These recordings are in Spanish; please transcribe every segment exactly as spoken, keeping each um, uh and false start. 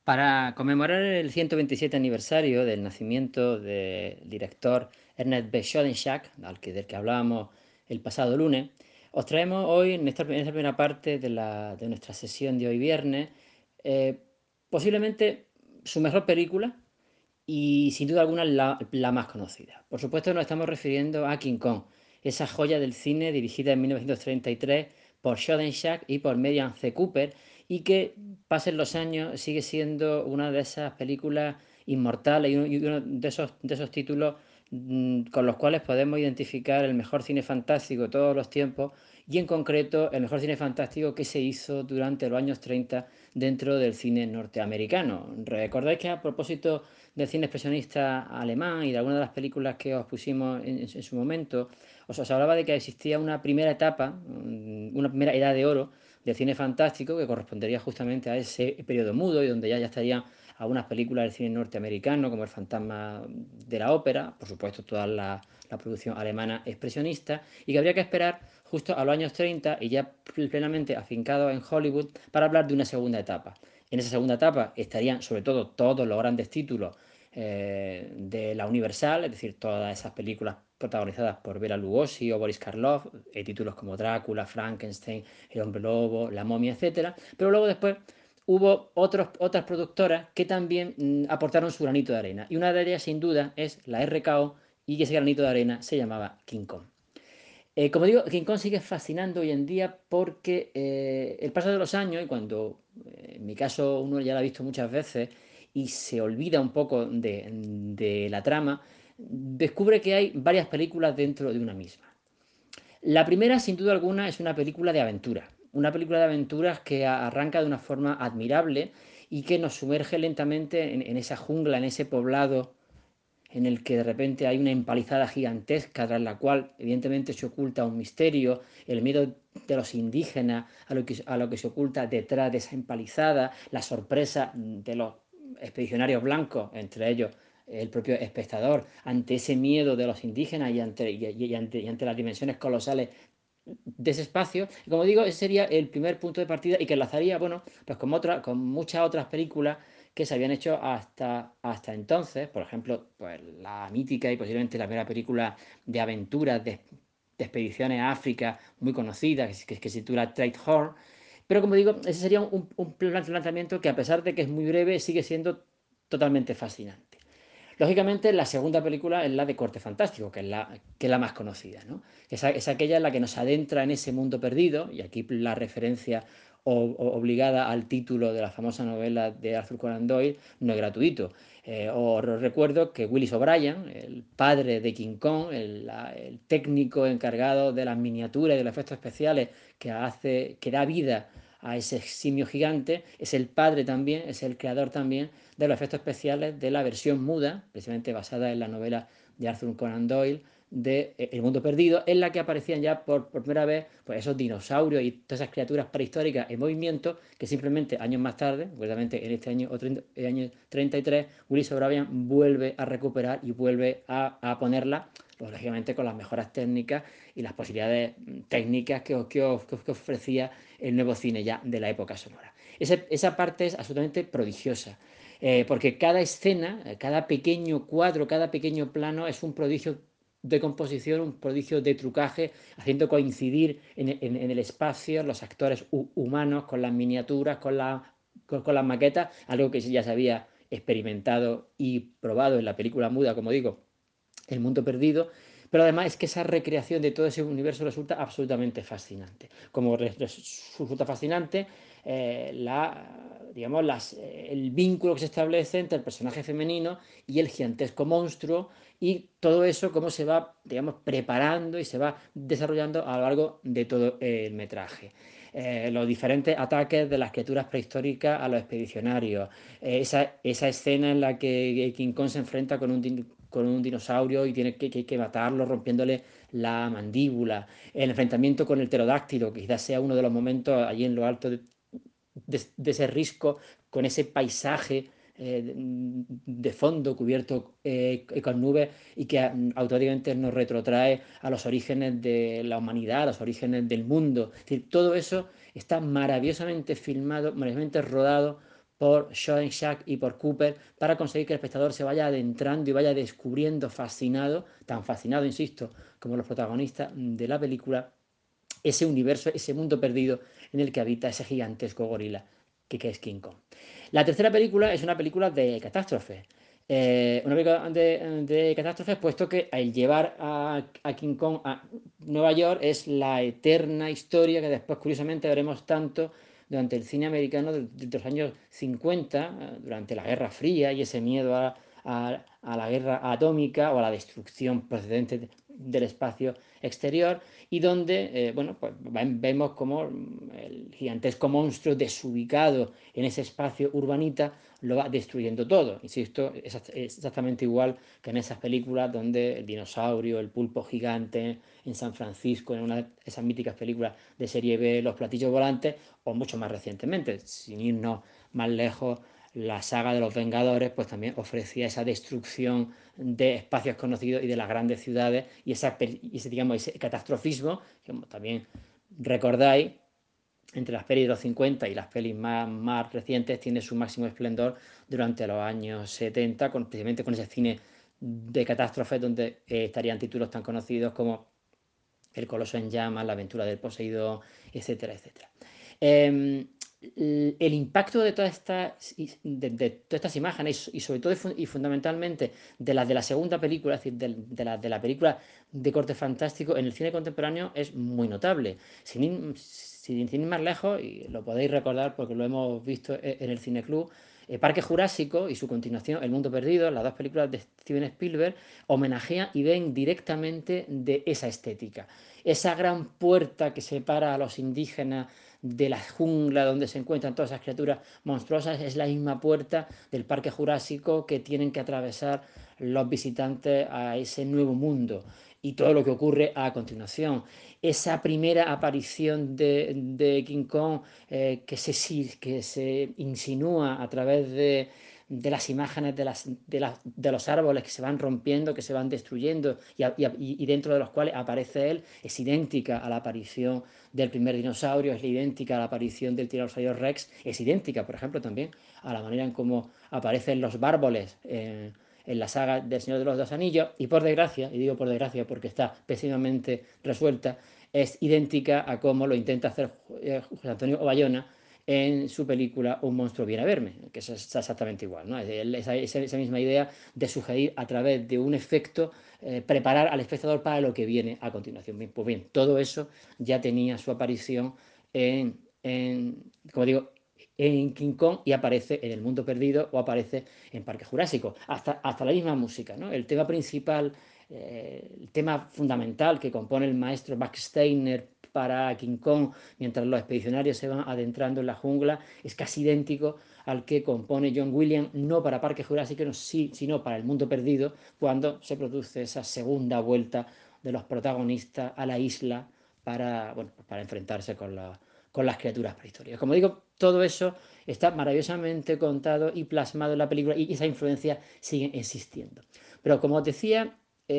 Para conmemorar el ciento veintisiete aniversario del nacimiento del director Ernest B. Schoedsack, al que, del que hablábamos el pasado lunes, os traemos hoy, en esta, en esta primera parte de, la, de nuestra sesión de hoy viernes, eh, posiblemente su mejor película y sin duda alguna la, la más conocida. Por supuesto nos estamos refiriendo a King Kong, esa joya del cine dirigida en mil novecientos treinta y tres por Schoedsack y por Merian C. Cooper, y que pasen los años sigue siendo una de esas películas inmortales y uno, y uno de, esos, de esos títulos mmm, con los cuales podemos identificar el mejor cine fantástico de todos los tiempos, y en concreto el mejor cine fantástico que se hizo durante los años treinta dentro del cine norteamericano. Recordáis que, a propósito del cine expresionista alemán y de algunas de las películas que os pusimos en, en su momento, os, os hablaba de que existía una primera etapa, una primera edad de oro del cine fantástico que correspondería justamente a ese periodo mudo, y donde ya, ya estarían algunas películas del cine norteamericano como El fantasma de la ópera, por supuesto toda la, la producción alemana expresionista, y que habría que esperar justo a los años treinta y ya plenamente afincado en Hollywood para hablar de una segunda etapa. En esa segunda etapa estarían sobre todo todos los grandes títulos eh, de la Universal, es decir, todas esas películas protagonizadas por Bela Lugosi o Boris Karloff, eh, títulos como Drácula, Frankenstein, El hombre lobo, La momia, etcétera. Pero luego después hubo otros, otras productoras que también mmm, aportaron su granito de arena, y una de ellas sin duda es la R K O, y ese granito de arena se llamaba King Kong. Eh, como digo, King Kong sigue fascinando hoy en día porque eh, el paso de los años, y cuando eh, en mi caso uno ya la ha visto muchas veces y se olvida un poco de, de la trama, descubre que hay varias películas dentro de una misma. La primera, sin duda alguna, es una película de aventura. Una película de aventuras que arranca de una forma admirable y que nos sumerge lentamente en, en esa jungla, en ese poblado en el que de repente hay una empalizada gigantesca tras la cual evidentemente se oculta un misterio, el miedo de los indígenas a lo que, a lo que se oculta detrás de esa empalizada, la sorpresa de los expedicionarios blancos, entre ellos el propio espectador, ante ese miedo de los indígenas y ante, y, y ante, y ante las dimensiones colosales de ese espacio. Y como digo, ese sería el primer punto de partida, y que enlazaría, bueno, pues con, otra, con muchas otras películas que se habían hecho hasta, hasta entonces. Por ejemplo, pues la mítica y posiblemente la primera película de aventuras, de, de expediciones a África, muy conocida, que, que, que se titula Trade Horn. Pero como digo, ese sería un, un planteamiento que, a pesar de que es muy breve, sigue siendo totalmente fascinante. Lógicamente, la segunda película es la de corte fantástico, que es la, que es la más conocida, ¿no? Es, es aquella en la que nos adentra en ese mundo perdido, y aquí la referencia o, o obligada al título de la famosa novela de Arthur Conan Doyle no es gratuito. Eh, os recuerdo que Willis O'Brien, el padre de King Kong, el, la, el, técnico encargado de las miniaturas y de los efectos especiales que, hace, que da vida a ese simio gigante, es el padre también, es el creador también de los efectos especiales de la versión muda, precisamente basada en la novela de Arthur Conan Doyle de El mundo perdido, en la que aparecían ya por, por primera vez pues esos dinosaurios y todas esas criaturas prehistóricas en movimiento, que simplemente años más tarde, concretamente en este año, o treinta, el año treinta y tres, Willis O'Brien vuelve a recuperar y vuelve a, a ponerla, pues, lógicamente con las mejoras técnicas y las posibilidades técnicas que, que, que ofrecía el nuevo cine ya de la época sonora. Ese, esa parte es absolutamente prodigiosa. Eh, porque cada escena, cada pequeño cuadro, cada pequeño plano es un prodigio de composición, un prodigio de trucaje, haciendo coincidir en, en, en el espacio los actores humanos con las miniaturas, con, la, con, con las maquetas, algo que ya se había experimentado y probado en la película muda, como digo, El mundo perdido. Pero además es que esa recreación de todo ese universo resulta absolutamente fascinante. Como resulta fascinante eh, la, digamos, las, eh, el vínculo que se establece entre el personaje femenino y el gigantesco monstruo, y todo eso cómo se va, digamos, preparando y se va desarrollando a lo largo de todo el metraje. Eh, los diferentes ataques de las criaturas prehistóricas a los expedicionarios, eh, esa, esa escena en la que King Kong se enfrenta con un, con un dinosaurio y tiene que, que, que matarlo rompiéndole la mandíbula, el enfrentamiento con el pterodáctilo, que quizás sea uno de los momentos allí en lo alto de, de, de ese risco, con ese paisaje eh, de fondo cubierto eh, con nubes, y que mm, automáticamente nos retrotrae a los orígenes de la humanidad, a los orígenes del mundo. Es decir, todo eso está maravillosamente filmado, maravillosamente rodado por Schoenstatt y por Cooper para conseguir que el espectador se vaya adentrando y vaya descubriendo fascinado, tan fascinado, insisto, como los protagonistas de la película, ese universo, ese mundo perdido en el que habita ese gigantesco gorila que, que es King Kong. La tercera película es una película de catástrofe. Eh, una película de, de catástrofes, puesto que al llevar a, a King Kong a Nueva York es la eterna historia que después, curiosamente, veremos tanto durante el cine americano de, de los años cincuenta, durante la Guerra Fría y ese miedo a, a, a la guerra atómica o a la destrucción procedente de, del espacio exterior, y donde eh, bueno, pues vemos como el gigantesco monstruo desubicado en ese espacio urbanita lo va destruyendo todo. Insisto, es exactamente igual que en esas películas donde el dinosaurio, el pulpo gigante en San Francisco, en una de esas míticas películas de serie B, los platillos volantes, o mucho más recientemente, sin irnos más lejos, la saga de los Vengadores pues también ofrecía esa destrucción de espacios conocidos y de las grandes ciudades, y, esa, y ese, digamos, ese catastrofismo, como también recordáis, entre las pelis de los cincuenta y las pelis más, más recientes, tiene su máximo esplendor durante los años setenta, con, precisamente con ese cine de catástrofes donde eh, estarían títulos tan conocidos como El Coloso en Llamas, La Aventura del Poseidón, etcétera, etcétera. Eh, el impacto de todas estas, de, de todas estas imágenes, y sobre todo y fundamentalmente de las de la segunda película, es decir, de, de, la, de la película de corte fantástico en el cine contemporáneo, es muy notable. Sin ir, sin, sin ir más lejos, y lo podéis recordar porque lo hemos visto en el Cine Club, eh, Parque Jurásico y su continuación, El Mundo Perdido, las dos películas de Steven Spielberg, homenajean y ven directamente de esa estética. Esa gran puerta que separa a los indígenas de la jungla donde se encuentran todas esas criaturas monstruosas es la misma puerta del Parque Jurásico que tienen que atravesar los visitantes a ese nuevo mundo, y todo lo que ocurre a continuación. Esa primera aparición de, de King Kong eh, que, se, que se insinúa a través de, de las imágenes de, las, de, las, de, los árboles que se van rompiendo, que se van destruyendo, y, y, y dentro de los cuales aparece él, es idéntica a la aparición del primer dinosaurio, es idéntica a la aparición del tiranosaurio Rex, es idéntica, por ejemplo, también a la manera en cómo aparecen los bárboles eh, en la saga del Señor de los Dos Anillos, y por desgracia, y digo por desgracia porque está pésimamente resuelta, es idéntica a cómo lo intenta hacer José Antonio Bayona en su película Un monstruo viene a verme, que es exactamente igual, ¿no? Esa, esa, esa misma idea de sugerir a través de un efecto, eh, preparar al espectador para lo que viene a continuación. Bien, pues bien, todo eso ya tenía su aparición en, en, como digo, en King Kong, y aparece en El Mundo Perdido o aparece en Parque Jurásico. Hasta, hasta la misma música, ¿no? El tema principal, eh, el tema fundamental que compone el maestro Max Steiner para King Kong mientras los expedicionarios se van adentrando en la jungla, es casi idéntico al que compone John Williams, no para Parque Jurásico, sino para El Mundo Perdido, cuando se produce esa segunda vuelta de los protagonistas a la isla para, bueno, para enfrentarse con, la, con las criaturas prehistóricas. Como digo, todo eso está maravillosamente contado y plasmado en la película, y esa influencia sigue existiendo. Pero como os decía,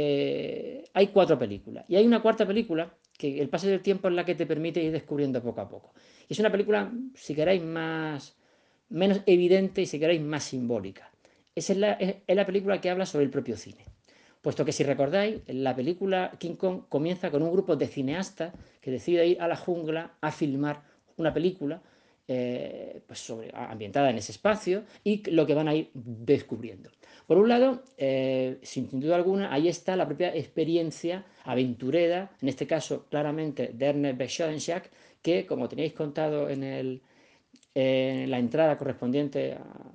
eh, hay cuatro películas, y hay una cuarta película que el paso del tiempo es la que te permite ir descubriendo poco a poco. Y es una película, si queréis, más, menos evidente y si queréis más simbólica. Esa es la, es, es la película que habla sobre el propio cine. Puesto que, si recordáis, la película King Kong comienza con un grupo de cineastas que decide ir a la jungla a filmar una película eh, pues sobre, ambientada en ese espacio, y lo que van a ir descubriendo. Por un lado, eh, sin duda alguna, ahí está la propia experiencia aventurera, en este caso claramente de Ernest B. Schoenstatt, que, como tenéis contado en, el, en la entrada correspondiente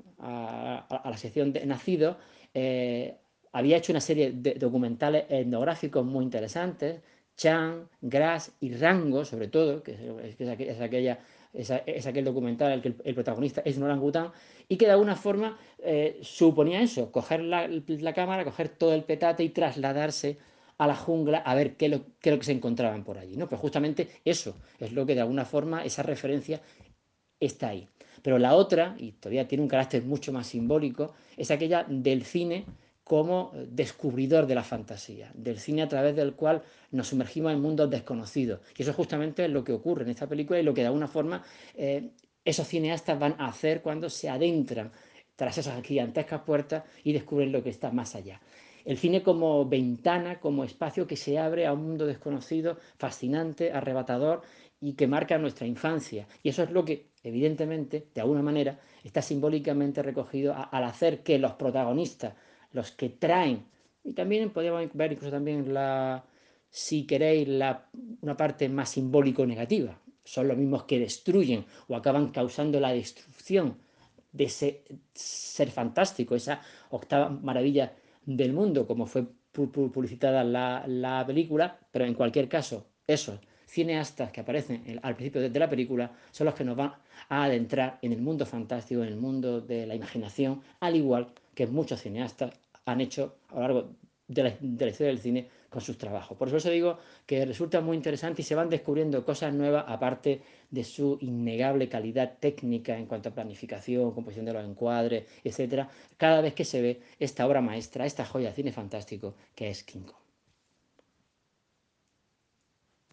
a, a, a la sección de Nacido, eh, había hecho una serie de documentales etnográficos muy interesantes, Chan, Grass y Rango, sobre todo, que es, es, es aquella es, es, aquel documental en el que el, el, protagonista es un orangután, y que de alguna forma eh, suponía eso, coger la, la, cámara, coger todo el petate y trasladarse a la jungla a ver qué es lo, qué lo que se encontraban por allí, ¿no? Pues justamente eso es lo que de alguna forma, esa referencia está ahí. Pero la otra, y todavía tiene un carácter mucho más simbólico, es aquella del cine como descubridor de la fantasía, del cine a través del cual nos sumergimos en mundos desconocidos. Y eso es justamente lo que ocurre en esta película, y lo que de alguna forma eh, esos cineastas van a hacer cuando se adentran tras esas gigantescas puertas y descubren lo que está más allá. El cine como ventana, como espacio que se abre a un mundo desconocido, fascinante, arrebatador y que marca nuestra infancia. Y eso es lo que, evidentemente, de alguna manera, está simbólicamente recogido a, al hacer que los protagonistas, los que traen, y también podríamos ver incluso también la, si queréis, la, una parte más simbólico-negativa. Son los mismos que destruyen o acaban causando la destrucción de ese ser fantástico, esa octava maravilla del mundo, como fue publicitada la, la película, pero en cualquier caso, esos cineastas que aparecen al principio de la película son los que nos van a adentrar en el mundo fantástico, en el mundo de la imaginación, al igual que muchos cineastas han hecho a lo largo de la, de la historia del cine con sus trabajos. Por eso digo que resulta muy interesante y se van descubriendo cosas nuevas aparte de su innegable calidad técnica en cuanto a planificación, composición de los encuadres, etcétera, cada vez que se ve esta obra maestra, esta joya de cine fantástico que es King Kong.